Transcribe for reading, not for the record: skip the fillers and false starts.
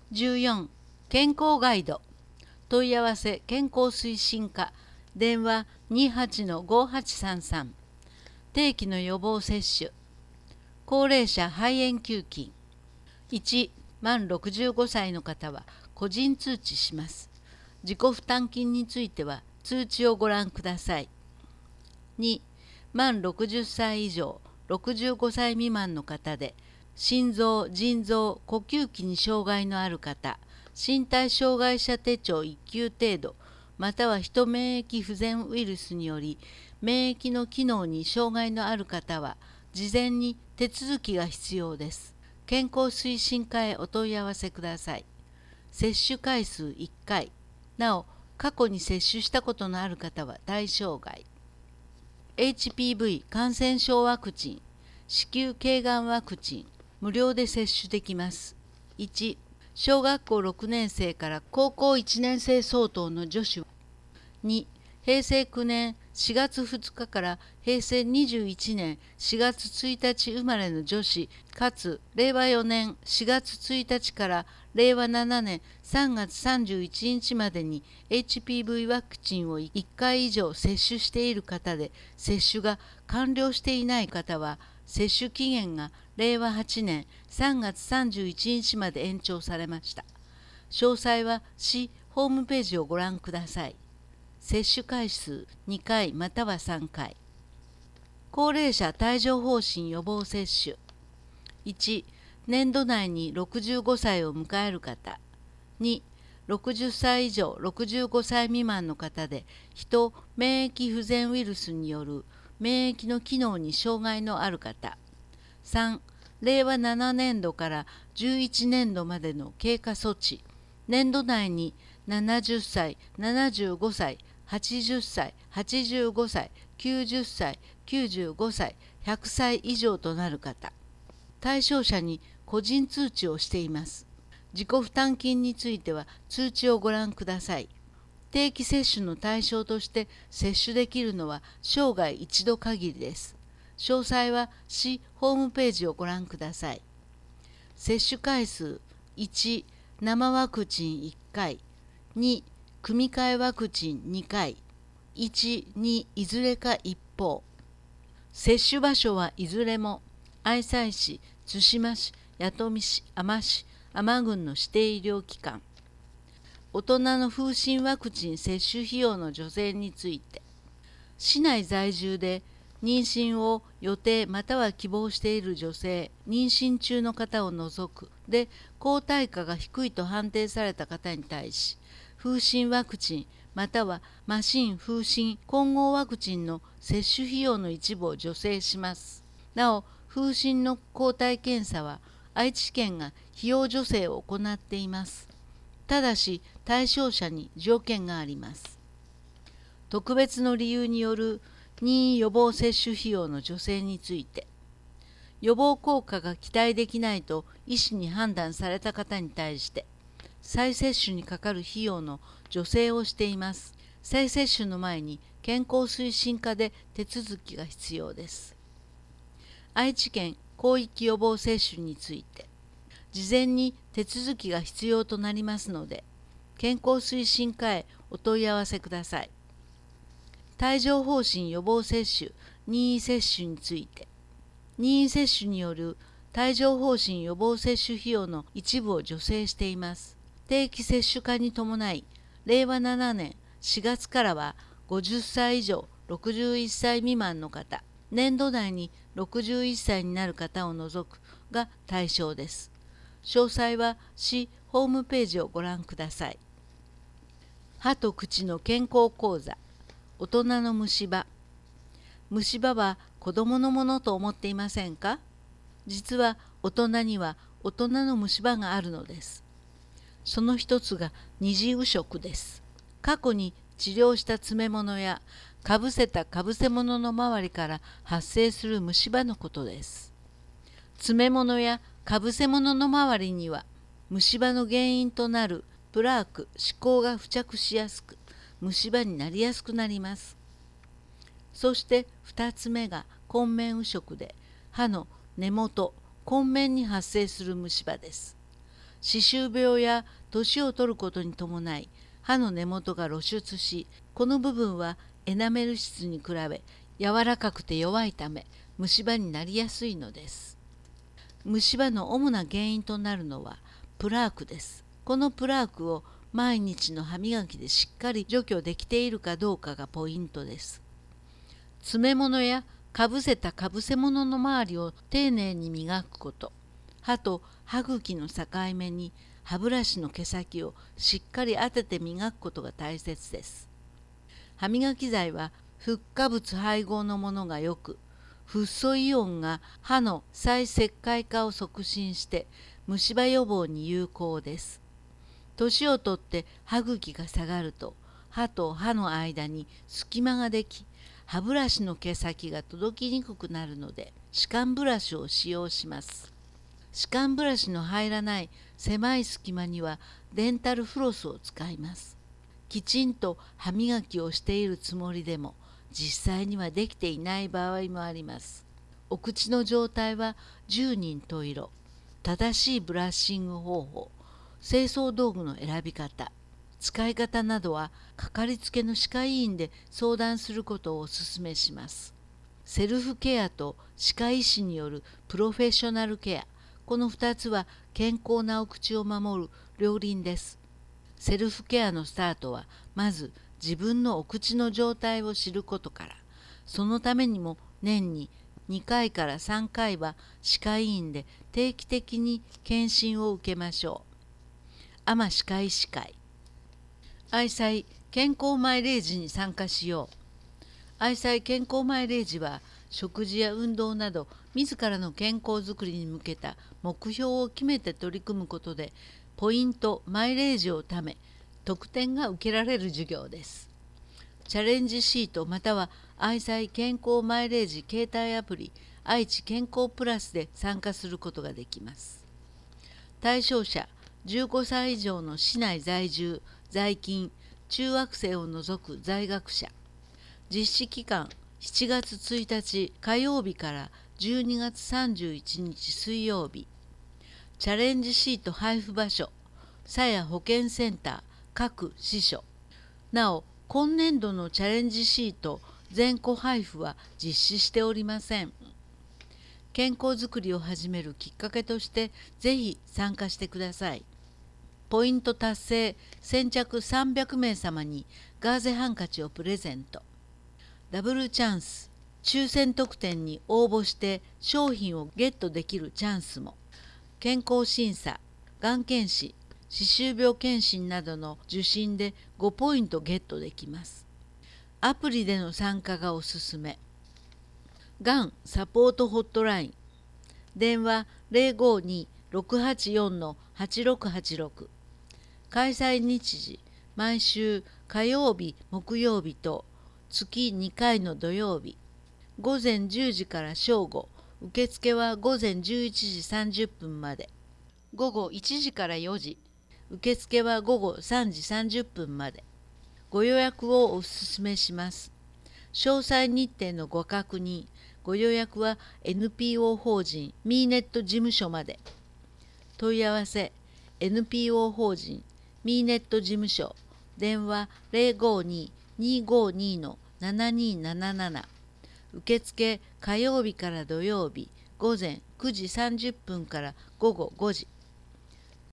14、健康ガイド。問い合わせ健康推進課。電話28-5833。定期の予防接種。高齢者肺炎球菌。1、満65歳の方は個人通知します。自己負担金については通知をご覧ください。2、満60歳以上65歳未満の方で、心臓・腎臓・呼吸器に障害のある方、身体障害者手帳1級程度、またはヒト免疫不全ウイルスにより免疫の機能に障害のある方は、事前に手続きが必要です。健康推進課へお問い合わせください。接種回数1回。なお、過去に接種したことのある方は対象外。HPV 感染症ワクチン、子宮頸がんワクチン、無料で接種できます。1、小学校6年生から高校1年生相当の女子。2、平成9年4月2日から平成21年4月1日生まれの女子、かつ令和4年4月1日から令和7年3月31日までに HPV ワクチンを1回以上接種している方で、接種が完了していない方は、接種期限が令和8年3月31日まで延長されました。詳細は市ホームページをご覧ください。接種回数2回または3回。高齢者帯状疱疹予防接種。1、年度内に65歳を迎える方。2、60歳以上65歳未満の方で、人免疫不全ウイルスによる免疫の機能に障害のある方。3、令和7年度から11年度までの経過措置。年度内に70歳、75歳、80歳、85歳、90歳、95歳、100歳以上となる方。対象者に個人通知をしています。自己負担金については通知をご覧ください。定期接種の対象として接種できるのは生涯一度限りです。詳細は市ホームページをご覧ください。接種回数1、生ワクチン1回。2、組み換えワクチン2回。1、2いずれか一方。接種場所はいずれも愛西市、津島市、弥富市、海士市、海郡の指定医療機関。大人の風疹ワクチン接種費用の助成について、市内在住で妊娠を予定または希望している女性、妊娠中の方を除くで抗体価が低いと判定された方に対し、風疹ワクチンまたは麻疹風疹混合ワクチンの接種費用の一部を助成します。なお、風疹の抗体検査は愛知県が費用助成を行っています。ただし対象者に条件があります。特別の理由による任意予防接種費用の助成について、予防効果が期待できないと医師に判断された方に対して、再接種にかかる費用の助成をしています。再接種の前に健康推進課で手続きが必要です。愛知県広域予防接種について、事前に手続きが必要となりますので、健康推進課へお問い合わせください。帯状疱疹予防接種、任意接種について、任意接種による帯状疱疹予防接種費用の一部を助成しています。定期接種化に伴い、令和7年4月からは50歳以上61歳未満の方、年度内に61歳になる方を除くが対象です。詳細は市ホームページをご覧ください。歯と口の健康講座。大人の虫歯。虫歯は子供のものと思っていませんか？実は大人には大人の虫歯があるのです。その一つが二次汚職です。過去に治療した詰め物やかぶせたかぶせ物の周りから発生する虫歯のことです。詰め物やかぶせ物の周りには虫歯の原因となるプラーク、歯垢が付着しやすく、虫歯になりやすくなります。そして2つ目が根面汚職で、歯の根元、根面に発生する虫歯です。 歯周病や年を取ることに伴い歯の根元が露出し、この部分はエナメル質に比べ柔らかくて弱いため虫歯になりやすいのです。虫歯の主な原因となるのはプラークです。このプラークを毎日の歯磨きでしっかり除去できているかどうかがポイントです。詰め物やかぶせたかぶせ物の周りを丁寧に磨くこと、歯と歯茎の境目に歯ブラシの毛先をしっかり当てて磨くことが大切です。歯磨き剤はフッ化物配合のものがよく、フッ素イオンが歯の再石灰化を促進して虫歯予防に有効です。年をとって歯茎が下がると歯と歯の間に隙間ができ、歯ブラシの毛先が届きにくくなるので歯間ブラシを使用します。歯間ブラシの入らない狭い隙間にはデンタルフロスを使います。きちんと歯磨きをしているつもりでも実際にはできていない場合もあります。お口の状態は十人十色、正しいブラッシング方法、清掃道具の選び方、使い方などはかかりつけの歯科医院で相談することをお勧めします。セルフケアと歯科医師によるプロフェッショナルケア、この2つは健康なお口を守る両輪です。セルフケアのスタートはまず自分のお口の状態を知ることから、そのためにも年に2回から3回は歯科医院で定期的に検診を受けましょう。阿麻歯科医師会。愛妻健康マイレージに参加しよう。愛妻健康マイレージは食事や運動など自らの健康づくりに向けた目標を決めて取り組むことでポイントマイレージをため特典が受けられる授業です。チャレンジシートまたは愛妻健康マイレージ携帯アプリ愛知健康プラスで参加することができます。対象者15歳以上の市内在住在勤中学生を除く在学者。実施期間7月1日火曜日から12月31日水曜日。チャレンジシート配布場所佐谷保健センター各支所。なお今年度のチャレンジシート全個配布は実施しておりません。健康づくりを始めるきっかけとしてぜひ参加してください。ポイント達成先着300名様にガーゼハンカチをプレゼント。ダブルチャンス抽選特典に応募して商品をゲットできるチャンスも。健康審査、がん検診、歯周病検診などの受診で5ポイントゲットできます。アプリでの参加がおすすめ。がんサポートホットライン電話 052-684-8686 開催日時毎週火曜日木曜日と月2回の土曜日午前10時から正午、受付は午前11時30分まで、午後1時から4時、受付は午後3時30分まで。ご予約をお勧めします。詳細日程のご確認、ご予約は NPO 法人ミーネット事務所まで。問い合わせ NPO 法人ミーネット事務所電話 052-252-7277 受付火曜日から土曜日午前9時30分から午後5時。